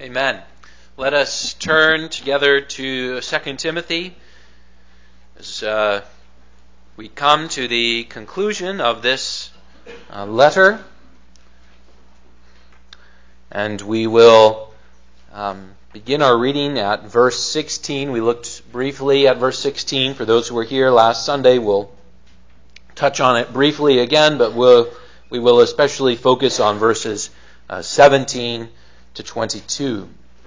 Amen. Let us turn together to 2 Timothy as we come to the conclusion of this letter. And we will begin our reading at verse 16. We looked briefly at verse 16. For those who were here last Sunday, we'll touch on it briefly again, but we will especially focus on verses 17 to 22.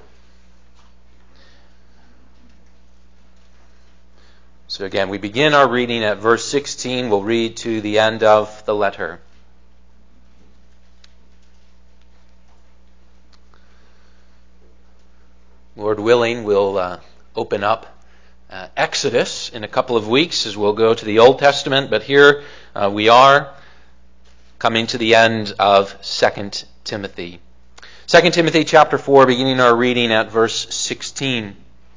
So again, we begin our reading at verse 16. We'll read to the end of the letter. Lord willing, we'll open up Exodus in a couple of weeks as we'll go to the Old Testament, but here we are coming to the end of 2 Timothy. 2 Timothy chapter 4, beginning our reading at verse 16.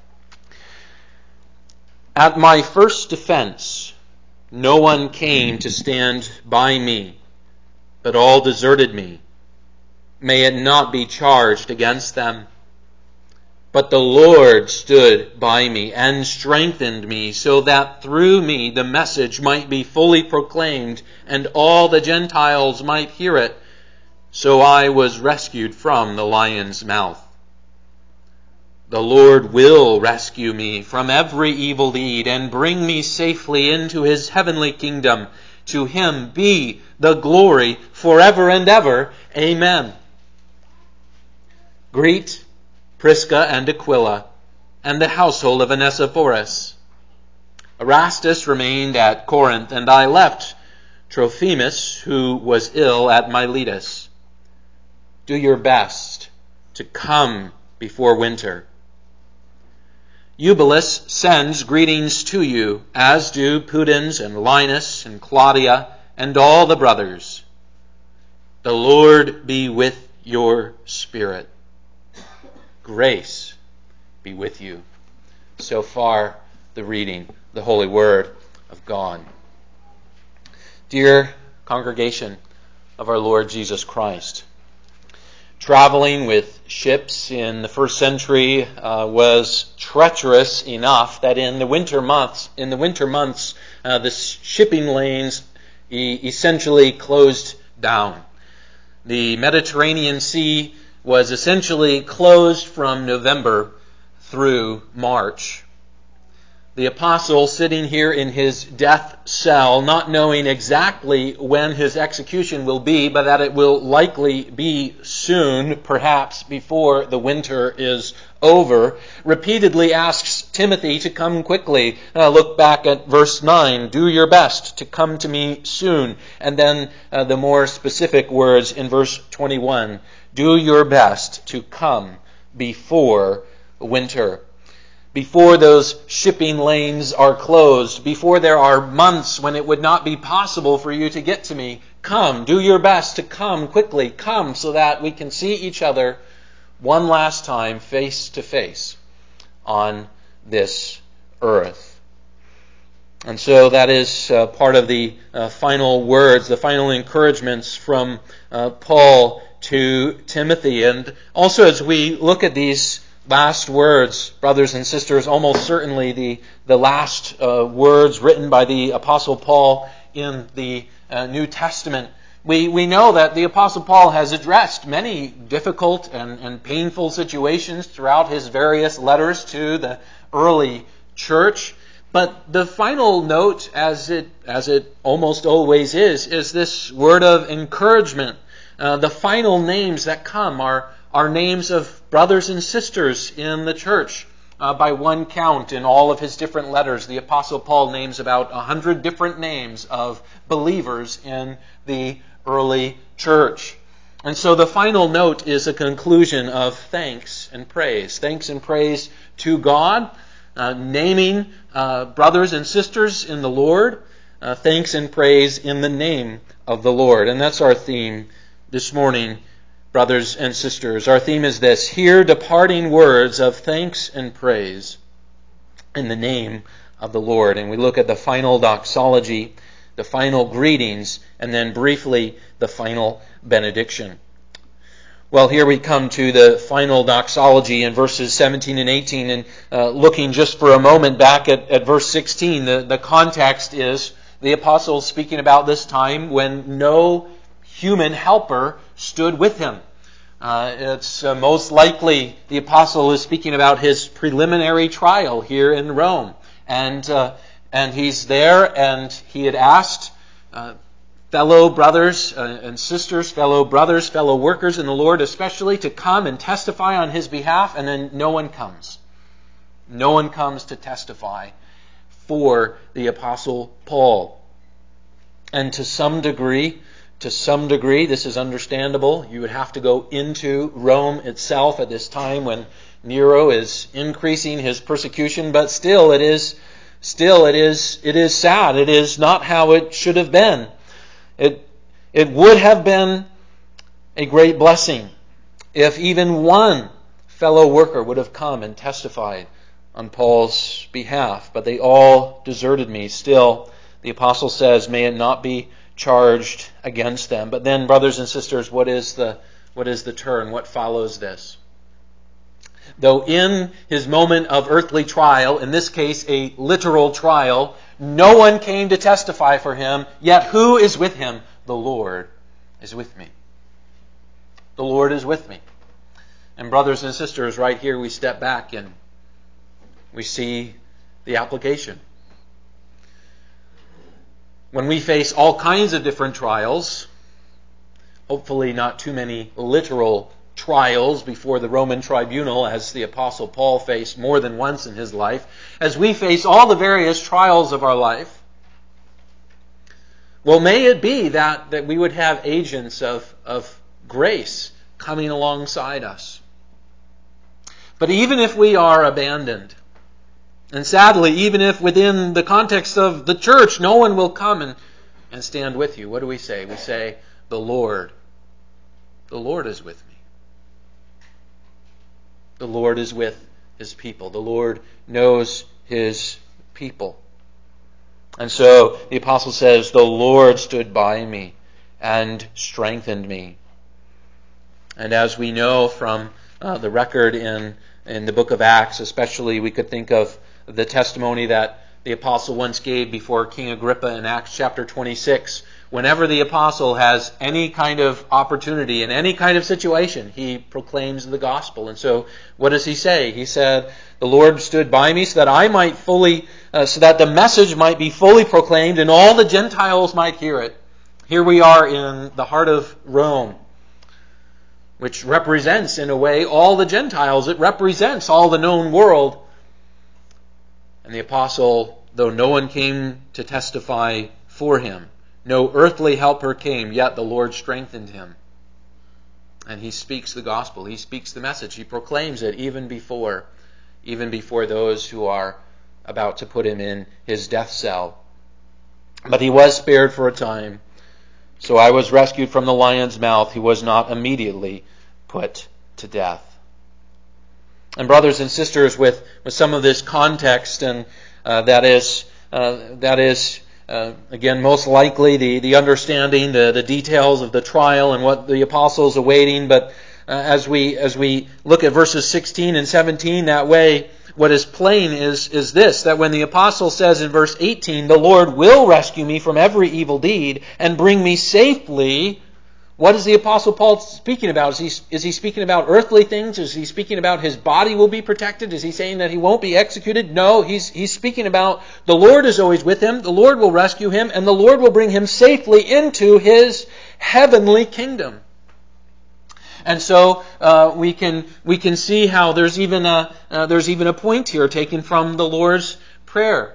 At my first defense, no one came to stand by me, but all deserted me. May it not be charged against them. But the Lord stood by me and strengthened me, so that through me the message might be fully proclaimed, and all the Gentiles might hear it. So I was rescued from the lion's mouth. The Lord will rescue me from every evil deed and bring me safely into His heavenly kingdom. To Him be the glory forever and ever. Amen. Greet Prisca and Aquila and the household of Onesiphorus. Erastus remained at Corinth, and I left Trophimus, who was ill, at Miletus. Do your best to come before winter. Eubulus sends greetings to you, as do Pudens and Linus and Claudia and all the brothers. The Lord be with your spirit. Grace be with you. So far, the reading, the holy word of God. Dear congregation of our Lord Jesus Christ, traveling with ships in the first century was treacherous enough that in the winter months, the shipping lanes essentially closed down. The Mediterranean Sea was essentially closed from November through March. The apostle, sitting here in his death cell, not knowing exactly when his execution will be, but that it will likely be soon, perhaps before the winter is over, repeatedly asks Timothy to come quickly. Look back at verse 9. Do your best to come to me soon. And then the more specific words in verse 21. Do your best to come before winter. Before those shipping lanes are closed, before there are months when it would not be possible for you to get to me, come, do your best to come quickly. Come so that we can see each other one last time face to face on this earth. And so that is part of the final words, the final encouragements from Paul to Timothy. And also as we look at these last words, brothers and sisters, almost certainly the last words written by the Apostle Paul in the New Testament, we know that the Apostle Paul has addressed many difficult and painful situations throughout his various letters to the early church. But the final note, as it almost always is this word of encouragement. The final names that come are names of brothers and sisters in the church. By one count in all of his different letters, the Apostle Paul names about 100 different names of believers in the early church. And so the final note is a conclusion of thanks and praise. Thanks and praise to God, naming brothers and sisters in the Lord. Thanks and praise in the name of the Lord. And that's our theme this morning, brothers and sisters. Our theme is this: hear departing words of thanks and praise in the name of the Lord. And we look at the final doxology, the final greetings, and then briefly the final benediction. Well, here we come to the final doxology in verses 17 and 18, and looking just for a moment back at verse 16, the context is the apostle speaking about this time when no human helper stood with him. It's most likely the apostle is speaking about his preliminary trial here in Rome, and he's there, and he had asked fellow brothers and sisters, fellow brothers, fellow workers in the Lord especially, to come and testify on his behalf, and then no one comes. No one comes to testify for the Apostle Paul. And to some degree, this is understandable. You would have to go into Rome itself at this time when Nero is increasing his persecution, but still it is sad. It is not how it should have been. It would have been a great blessing if even one fellow worker would have come and testified on Paul's behalf, but they all deserted me. Still, the apostle says, may it not be charged against them. But then, brothers and sisters, what is the turn? What follows this? Though in his moment of earthly trial, in this case a literal trial, no one came to testify for him, yet who is with him? The Lord is with me. The Lord is with me. And brothers and sisters, right here we step back and we see the application. When we face all kinds of different trials, hopefully not too many literal trials before the Roman tribunal, as the Apostle Paul faced more than once in his life, as we face all the various trials of our life, well, may it be that we would have agents of grace coming alongside us. But even if we are abandoned, and sadly, even if within the context of the church no one will come and stand with you, what do we say? We say, the Lord is with me. The Lord is with His people. The Lord knows His people. And so the apostle says, the Lord stood by me and strengthened me. And as we know from the record in the book of Acts, especially, we could think of the testimony that the apostle once gave before King Agrippa in Acts chapter 26. Whenever the apostle has any kind of opportunity in any kind of situation, he proclaims the gospel. And so what does he say? He said, the Lord stood by me so that I might so that the message might be fully proclaimed and all the Gentiles might hear it. Here we are in the heart of Rome, which represents, in a way, all the Gentiles. It represents all the known world. And the apostle, though no one came to testify for him, no earthly helper came, yet the Lord strengthened him. And he speaks the gospel. He speaks the message. He proclaims it even before those who are about to put him in his death cell. But he was spared for a time. So I was rescued from the lion's mouth. He was not immediately put to death. And brothers and sisters, with some of this context, and that is again most likely the understanding, the details of the trial and what the apostle's awaiting. But as we look at verses 16 and 17, that way, what is plain is this, that when the apostle says in verse 18, the Lord will rescue me from every evil deed and bring me safely, what is the apostle Paul speaking about? Is he speaking about earthly things? Is he speaking about his body will be protected? Is he saying that he won't be executed? No, he's speaking about the Lord is always with him, the Lord will rescue him, and the Lord will bring him safely into His heavenly kingdom. And so we can see how there's even a point here taken from the Lord's prayer.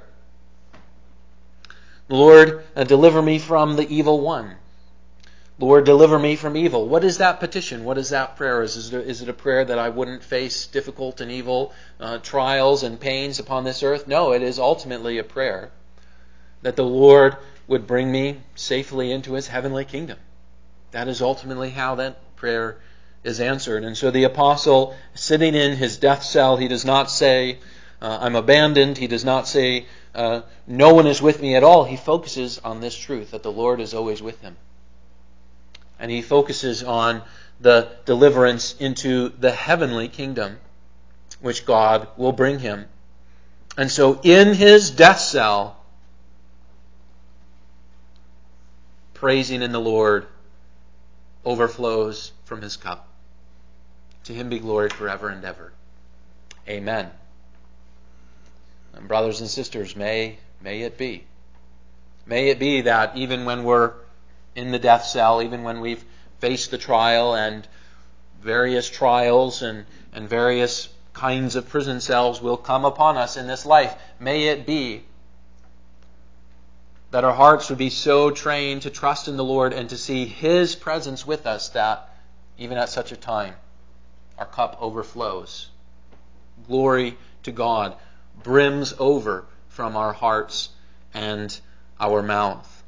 Lord, deliver me from the evil one. Lord, deliver me from evil. What is that petition? What is that prayer? Is it a prayer that I wouldn't face difficult and evil trials and pains upon this earth? No, it is ultimately a prayer that the Lord would bring me safely into His heavenly kingdom. That is ultimately how that prayer is answered. And so the apostle, sitting in his death cell, he does not say, I'm abandoned. He does not say, no one is with me at all. He focuses on this truth, that the Lord is always with him. And he focuses on the deliverance into the heavenly kingdom, which God will bring him. And so in his death cell, praising in the Lord overflows from his cup. To him be glory forever and ever. Amen. And brothers and sisters, may it be. May it be that even when we're in the death cell, even when we've faced the trial and various trials and various kinds of prison cells will come upon us in this life, may it be that our hearts would be so trained to trust in the Lord and to see his presence with us that even at such a time, our cup overflows. Glory to God brims over from our hearts and our mouth.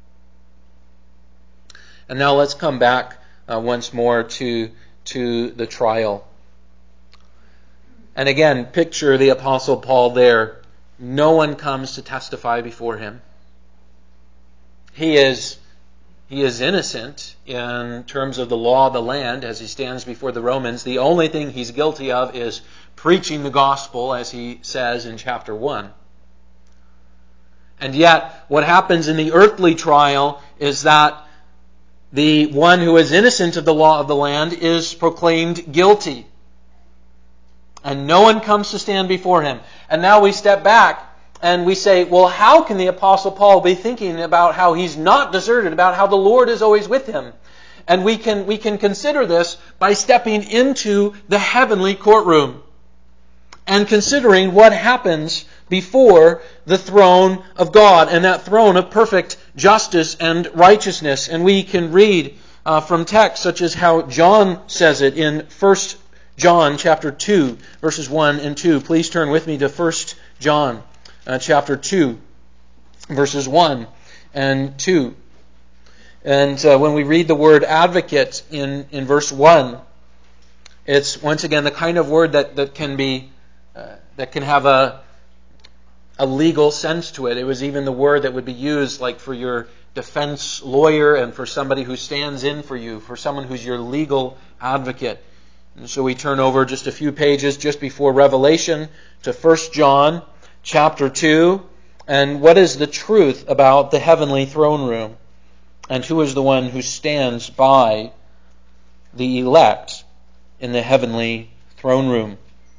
And now let's come back once more to the trial. And again, picture the Apostle Paul there. No one comes to testify before him. He is innocent in terms of the law of the land as he stands before the Romans. The only thing he's guilty of is preaching the gospel, as he says in chapter 1. And yet, what happens in the earthly trial is that the one who is innocent of the law of the land is proclaimed guilty. And no one comes to stand before him. And now we step back and we say, well, how can the Apostle Paul be thinking about how he's not deserted, about how the Lord is always with him? And we can consider this by stepping into the heavenly courtroom and considering what happens before the throne of God and that throne of perfect justice and righteousness. And we can read from texts such as how John says it in 1 John chapter 2, verses 1 and 2. Please turn with me to 1 John chapter 2, verses 1 and 2. And when we read the word advocate in verse 1, it's once again the kind of word that can have a legal sense to it. It was even the word that would be used like for your defense lawyer and for somebody who stands in for you, for someone who's your legal advocate. And so we turn over just a few pages just before Revelation to 1 John chapter 2. And what is the truth about the heavenly throne room? And who is the one who stands by the elect in the heavenly throne room?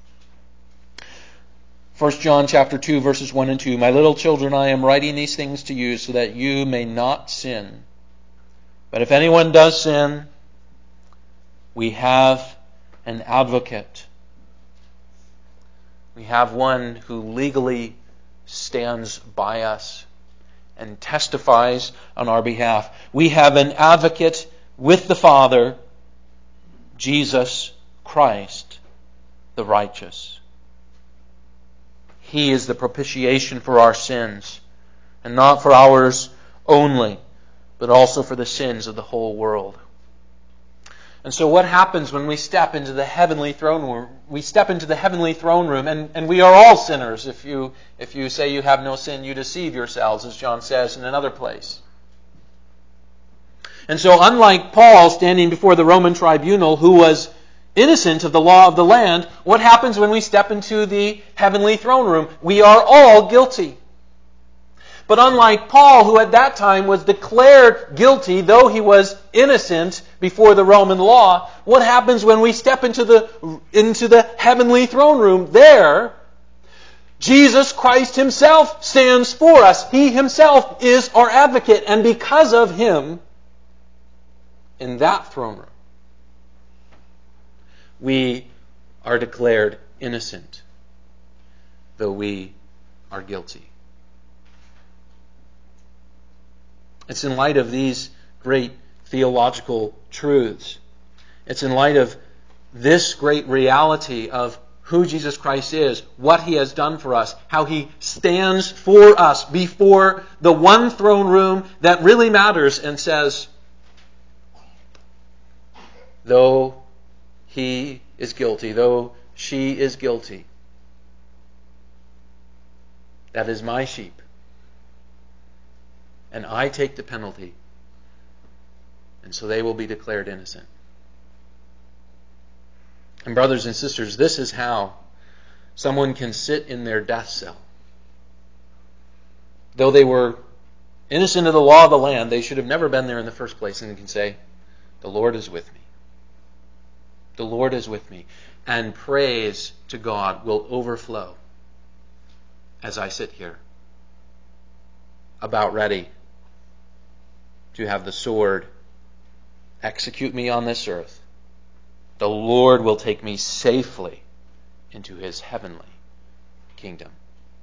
1 John chapter 2, verses 1 and 2. My little children, I am writing these things to you so that you may not sin. But if anyone does sin, we have an advocate. We have one who legally stands by us and testifies on our behalf. We have an advocate with the Father, Jesus Christ, the righteous. He is the propitiation for our sins, and not for ours only, but also for the sins of the whole world. And so what happens when we step into the heavenly throne room? We step into the heavenly throne room, and we are all sinners. If you say you have no sin, you deceive yourselves, as John says in another place. And so unlike Paul standing before the Roman tribunal, who was innocent of the law of the land, what happens when we step into the heavenly throne room? We are all guilty. But unlike Paul, who at that time was declared guilty, though he was innocent before the Roman law, what happens when we step into the heavenly throne room? There, Jesus Christ himself stands for us. He himself is our advocate. And because of him, in that throne room, we are declared innocent, though we are guilty. It's in light of these great theological truths. It's in light of this great reality of who Jesus Christ is, what he has done for us, how he stands for us before the one throne room that really matters and says, though he is guilty, though she is guilty, that is my sheep. And I take the penalty. And so they will be declared innocent. And brothers and sisters, this is how someone can sit in their death cell. Though they were innocent of the law of the land, they should have never been there in the first place, and can say, the Lord is with me. The Lord is with me. And praise to God will overflow as I sit here, about ready to have the sword execute me on this earth. The Lord will take me safely into his heavenly kingdom.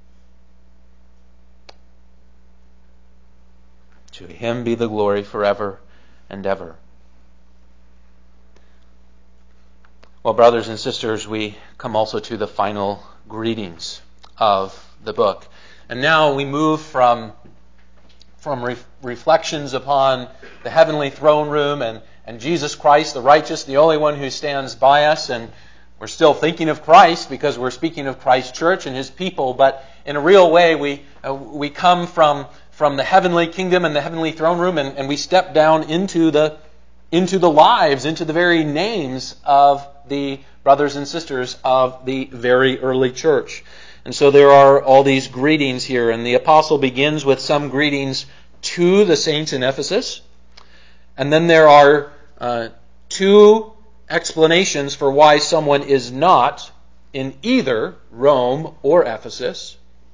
To him be the glory forever and ever. Well, brothers and sisters, we come also to the final greetings of the book. And now we move from reflections upon the heavenly throne room and Jesus Christ, the righteous, the only one who stands by us. And we're still thinking of Christ because we're speaking of Christ's church and his people. But in a real way, we come from the heavenly kingdom and the heavenly throne room, and we step down into the lives, into the very names of the brothers and sisters of the very early church. And so there are all these greetings here, and the apostle begins with some greetings to the saints in Ephesus. And then there are two explanations for why someone is not in either Rome or Ephesus.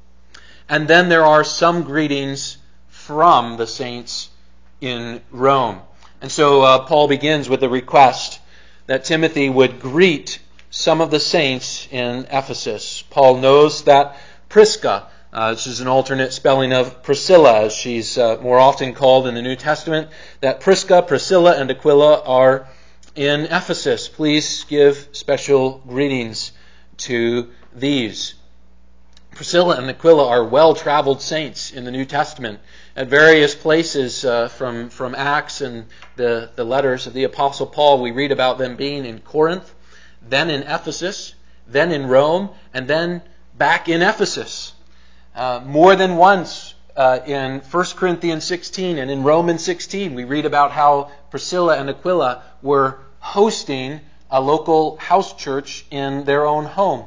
And then there are some greetings from the saints in Rome. And so Paul begins with a request that Timothy would greet some of the saints in Ephesus. Paul knows that Prisca, this is an alternate spelling of Priscilla, as she's more often called in the New Testament, that Prisca, Priscilla, and Aquila are in Ephesus. Please give special greetings to these. Priscilla and Aquila are well-traveled saints in the New Testament. At various places from Acts and the letters of the Apostle Paul, we read about them being in Corinth, then in Ephesus, then in Rome, and then back in Ephesus. More than once in 1 Corinthians 16 and in Romans 16, we read about how Priscilla and Aquila were hosting a local house church in their own home.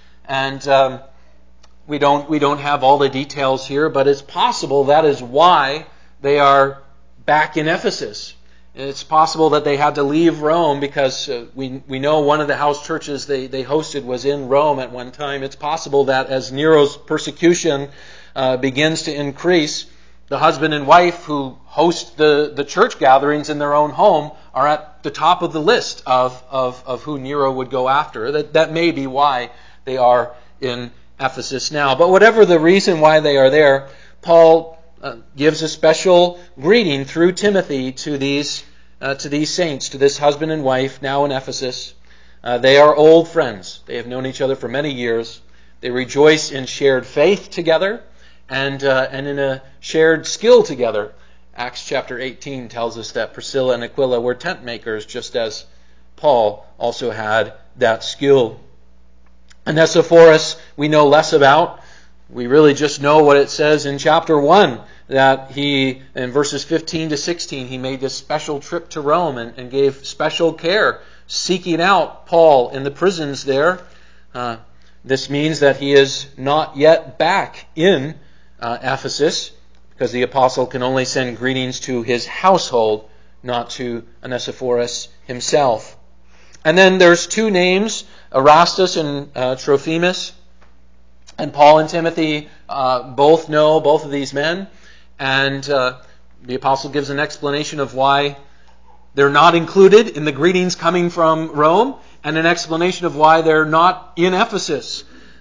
And we don't have all the details here, but it's possible that is why they are back in Ephesus. It's possible that they had to leave Rome because we know one of the house churches they hosted was in Rome at one time. It's possible that as Nero's persecution begins to increase, the husband and wife who host the church gatherings in their own home are at the top of the list of who Nero would go after. That may be why they are in Ephesus now. But whatever the reason why they are there, Paul gives a special greeting through Timothy to these saints, to this husband and wife now in Ephesus. They are old friends. They have known each other for many years. They rejoice in shared faith together and in a shared skill together. Acts chapter 18 tells us that Priscilla and Aquila were tent makers, just as Paul also had that skill. Onesiphorus we know less about. We really just know what it says in chapter 1, that he, in verses 15 to 16, he made this special trip to Rome and gave special care, seeking out Paul in the prisons there. This means that he is not yet back in Ephesus, because the apostle can only send greetings to his household, not to Onesiphorus himself. And then there's two names, Erastus and Trophimus. And Paul and Timothy both know both of these men. And the apostle gives an explanation of why they're not included in the greetings coming from Rome, and an explanation of why they're not in Ephesus.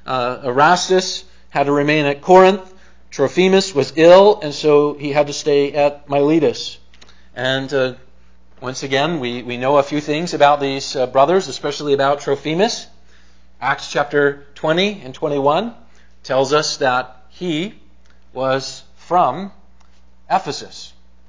Erastus had to remain at Corinth. Trophimus was ill, and so he had to stay at Miletus. And once again, we know a few things about these brothers, especially about Trophimus. Acts chapter 20 and 21 tells us that he was from Ephesus.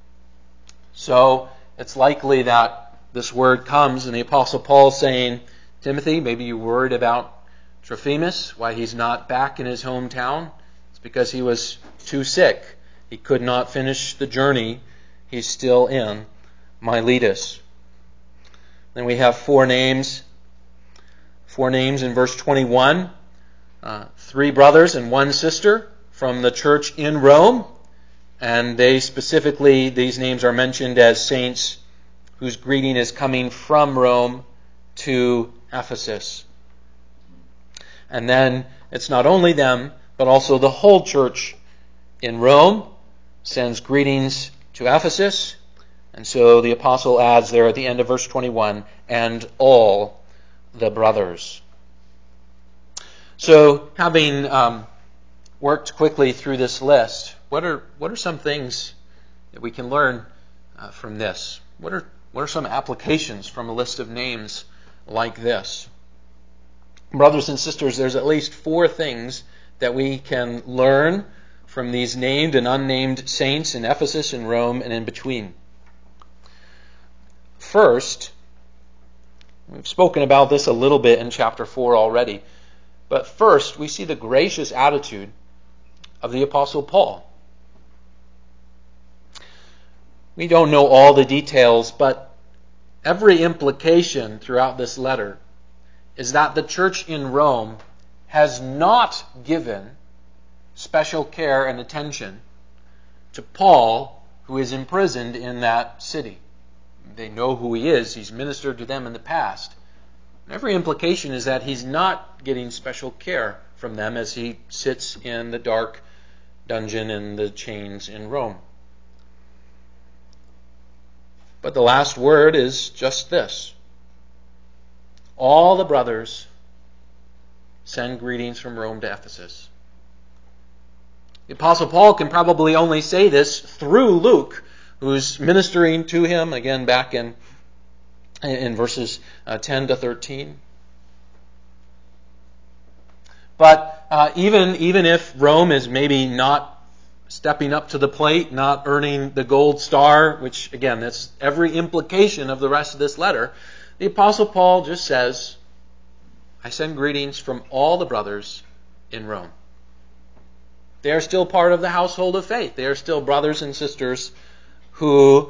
So it's likely that this word comes, and the Apostle Paul saying, Timothy, maybe you're worried about Trophimus, why he's not back in his hometown. It's because he was too sick. He could not finish the journey. He's still in Miletus. Then we have four names 4 names in verse 21, 3 brothers and 1 sister from the church in Rome. And they specifically, these names are mentioned as saints whose greeting is coming from Rome to Ephesus. And then it's not only them, but also the whole church in Rome sends greetings to Ephesus. And so the apostle adds there at the end of verse 21, and all the brothers. So having worked quickly through this list, what are some things that we can learn from this? What are some applications from a list of names like this? Brothers and sisters, there's at least 4 things that we can learn from these named and unnamed saints in Ephesus and Rome and in between. First, we've spoken about this a little bit in chapter 4 already, but first we see the gracious attitude of the Apostle Paul. We don't know all the details, but every implication throughout this letter is that the church in Rome has not given special care and attention to Paul, who is imprisoned in that city. They know who he is. He's ministered to them in the past. Every implication is that he's not getting special care from them as he sits in the dark dungeon in the chains in Rome. But the last word is just this. All the brothers send greetings from Rome to Ephesus. The Apostle Paul can probably only say this through Luke, who's ministering to him, again back in verses 10 to 13. But even if Rome is maybe not stepping up to the plate, not earning the gold star, which again, that's every implication of the rest of this letter, the Apostle Paul just says, I send greetings from all the brothers in Rome. They are still part of the household of faith. They are still brothers and sisters who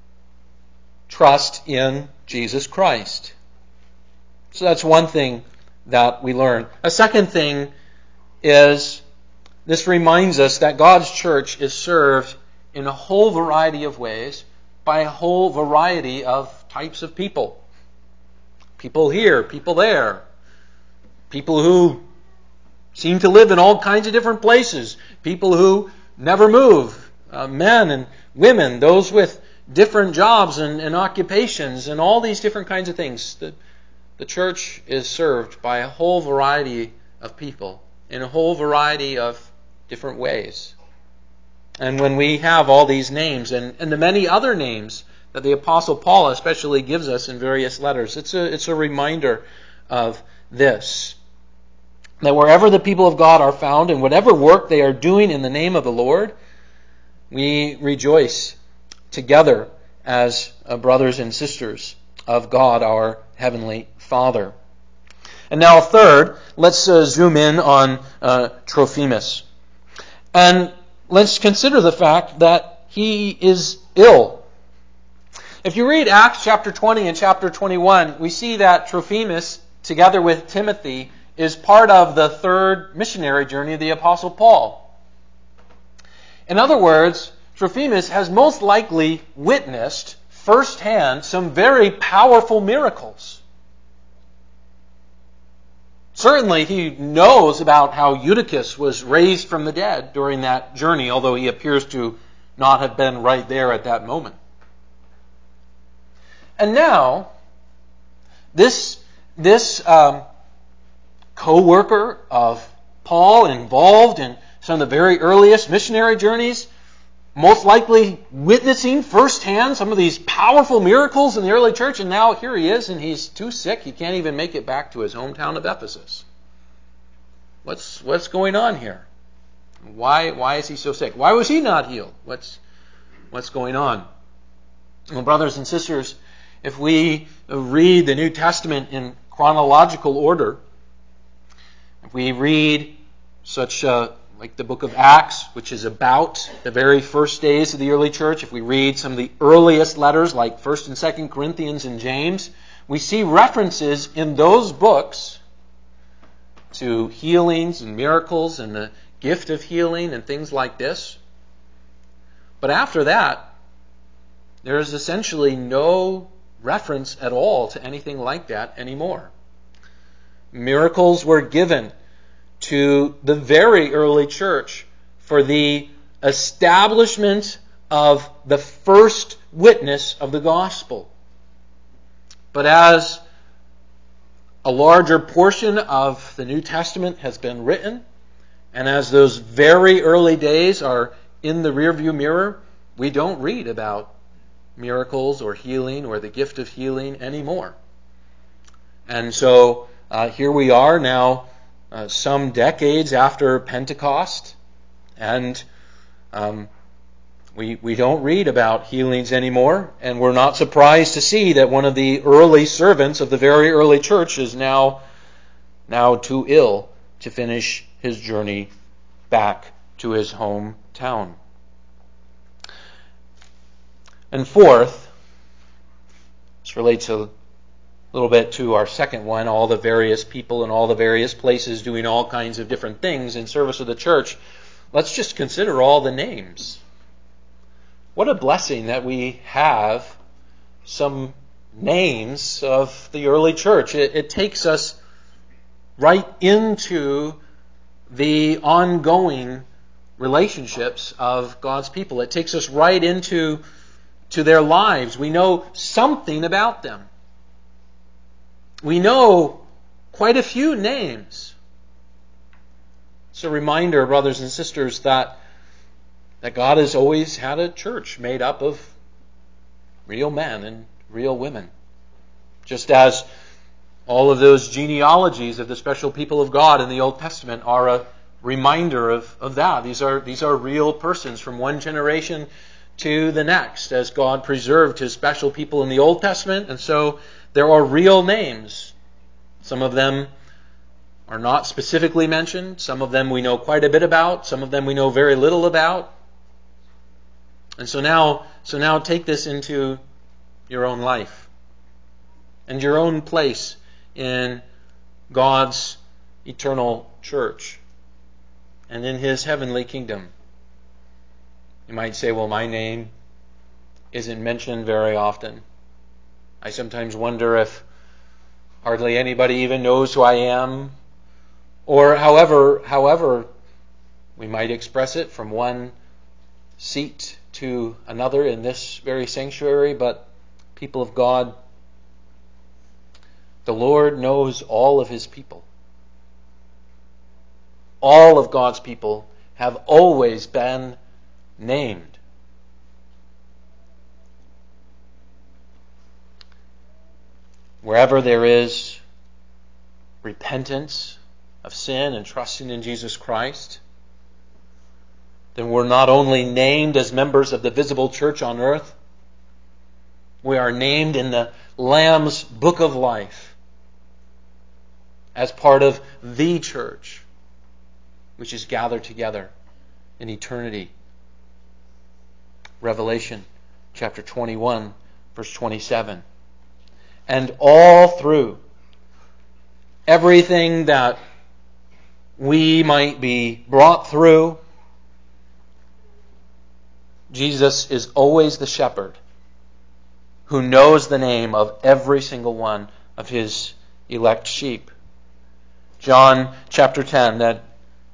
trust in Jesus Christ. So that's one thing that we learn. A second thing is this reminds us that God's church is served in a whole variety of ways by a whole variety of types of people. People here, people there. People who seem to live in all kinds of different places. People who never move. Men and women. Those with different jobs and occupations and all these different kinds of things. The church is served by a whole variety of people in a whole variety of different ways. And when we have all these names and the many other names that the Apostle Paul especially gives us in various letters, it's a reminder of this. That wherever the people of God are found and whatever work they are doing in the name of the Lord, we rejoice together as brothers and sisters of God, our Heavenly Father. And now third, let's zoom in on Trophimus. And let's consider the fact that he is ill. If you read Acts chapter 20 and chapter 21, we see that Trophimus, together with Timothy, is part of the third missionary journey of the Apostle Paul. In other words, Trophimus has most likely witnessed firsthand some very powerful miracles. Certainly he knows about how Eutychus was raised from the dead during that journey, although he appears to not have been right there at that moment. And now, this co-worker of Paul, involved in some of the very earliest missionary journeys, most likely witnessing firsthand some of these powerful miracles in the early church, and now here he is, and he's too sick. He can't even make it back to his hometown of Ephesus. What's going on here? Why is he so sick? Why was he not healed? What's going on? Well, brothers and sisters, if we read the New Testament in chronological order, if we read such like the book of Acts, which is about the very first days of the early church, if we read some of the earliest letters like 1st and 2nd Corinthians and James, we see references in those books to healings and miracles and the gift of healing and things like this. But after that, there is essentially no reference at all to anything like that anymore. Miracles were given to the very early church for the establishment of the first witness of the gospel. But as a larger portion of the New Testament has been written, and as those very early days are in the rearview mirror, we don't read about miracles or healing or the gift of healing anymore. And so here we are now, some decades after Pentecost, and we don't read about healings anymore, and we're not surprised to see that one of the early servants of the very early church is now too ill to finish his journey back to his hometown. And fourth, this relates a little bit to our second one, all the various people in all the various places doing all kinds of different things in service of the church. Let's just consider all the names. What a blessing that we have some names of the early church. It takes us right into the ongoing relationships of God's people. It takes us right into their lives. We know something about them. We know quite a few names. It's a reminder, brothers and sisters, that God has always had a church made up of real men and real women. Just as all of those genealogies of the special people of God in the Old Testament are a reminder of that. These are real persons from one generation to the next, as God preserved His special people in the Old Testament. And so there are real names. Some of them are not specifically mentioned. Some of them we know quite a bit about. Some of them we know very little about. And so now take this into your own life and your own place in God's eternal church and in His heavenly kingdom. You might say, well, my name isn't mentioned very often. I sometimes wonder if hardly anybody even knows who I am, or however we might express it from one seat to another in this very sanctuary. But people of God, the Lord knows all of His people. All of God's people have always been named. Wherever there is repentance of sin and trusting in Jesus Christ, then we're not only named as members of the visible church on earth, we are named in the Lamb's Book of Life as part of the church, which is gathered together in eternity. Revelation chapter 21, verse 27. And all through everything that we might be brought through, Jesus is always the shepherd who knows the name of every single one of His elect sheep. John chapter 10, that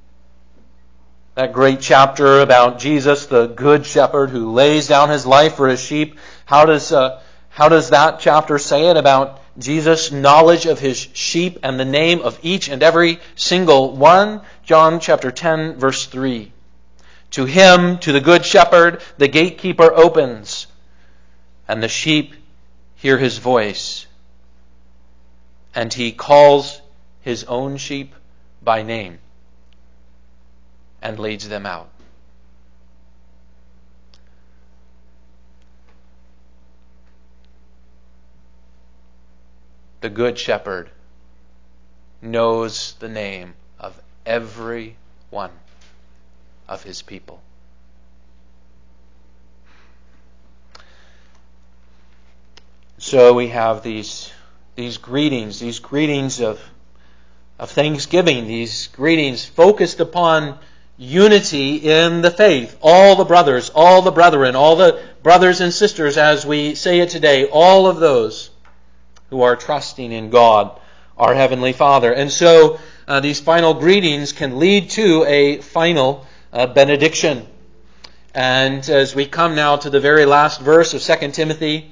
great chapter about Jesus, the good shepherd who lays down His life for His sheep. How does that chapter say it about Jesus' knowledge of His sheep and the name of each and every single one? John chapter 10, verse 3. To Him, to the good shepherd, the gatekeeper opens, and the sheep hear His voice. And He calls His own sheep by name and leads them out. The good shepherd knows the name of every one of His people. So we have these greetings of of thanksgiving, these greetings focused upon unity in the faith. All the brothers, all the brethren, all the brothers and sisters, as we say it today, all of those who are trusting in God, our Heavenly Father. And so these final greetings can lead to a final benediction. And as we come now to the very last verse of 2 Timothy,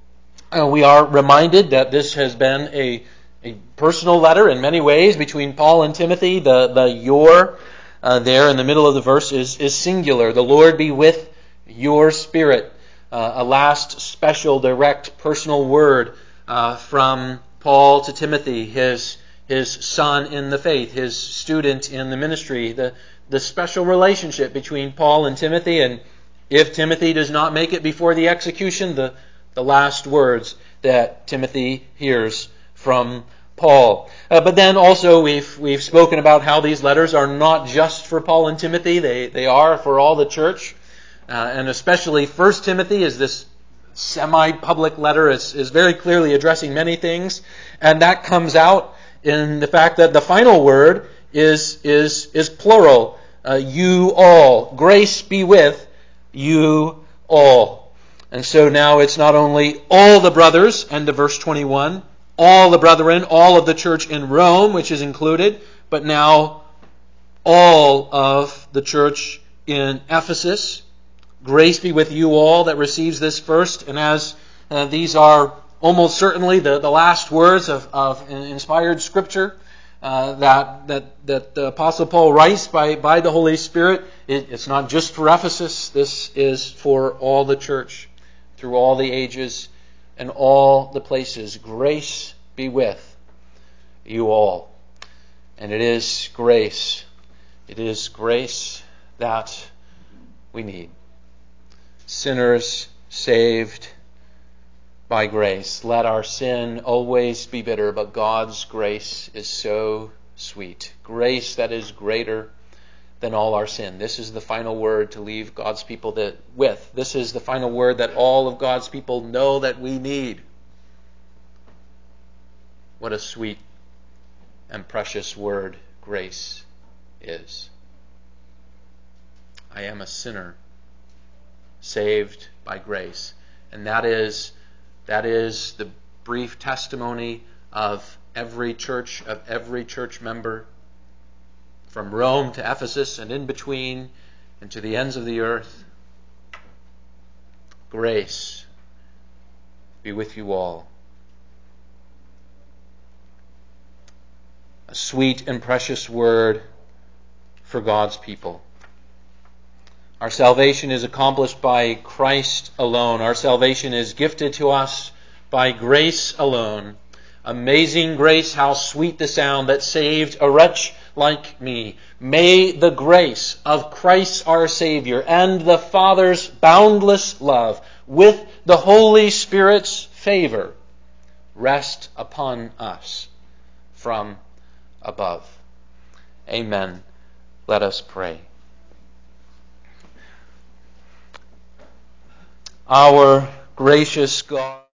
we are reminded that this has been a personal letter in many ways between Paul and Timothy. The your there in the middle of the verse is singular. The Lord be with your spirit. A last special, direct, personal word from Paul to Timothy, his son in the faith, his student in the ministry, the special relationship between Paul and Timothy. And if Timothy does not make it before the execution, the last words that Timothy hears from Paul. But then also we've spoken about how these letters are not just for Paul and Timothy, they are for all the church. And especially 1 Timothy is this semi-public letter, is very clearly addressing many things. And that comes out in the fact that the final word is plural. You all. Grace be with you all. And so now it's not only all the brothers, end of verse 21, all the brethren, all of the church in Rome, which is included, but now all of the church in Ephesus. Grace be with you all that receives this first. And as these are almost certainly the last words of inspired Scripture that the Apostle Paul writes by the Holy Spirit, it's not just for Ephesus. This is for all the church through all the ages and all the places. Grace be with you all. And it is grace. It is grace that we need. Sinners saved by grace. Let our sin always be bitter, but God's grace is so sweet. Grace that is greater than all our sin. This is the final word to leave God's people with. This is the final word that all of God's people know that we need. What a sweet and precious word grace is. I am a sinner saved by grace. And that is the brief testimony of every church member, from Rome to Ephesus and in between and to the ends of the earth. Grace be with you all. A sweet and precious word for God's people. Our salvation is accomplished by Christ alone. Our salvation is gifted to us by grace alone. Amazing grace, how sweet the sound that saved a wretch like me. May the grace of Christ our Savior and the Father's boundless love with the Holy Spirit's favor rest upon us from above. Amen. Let us pray. Our gracious God,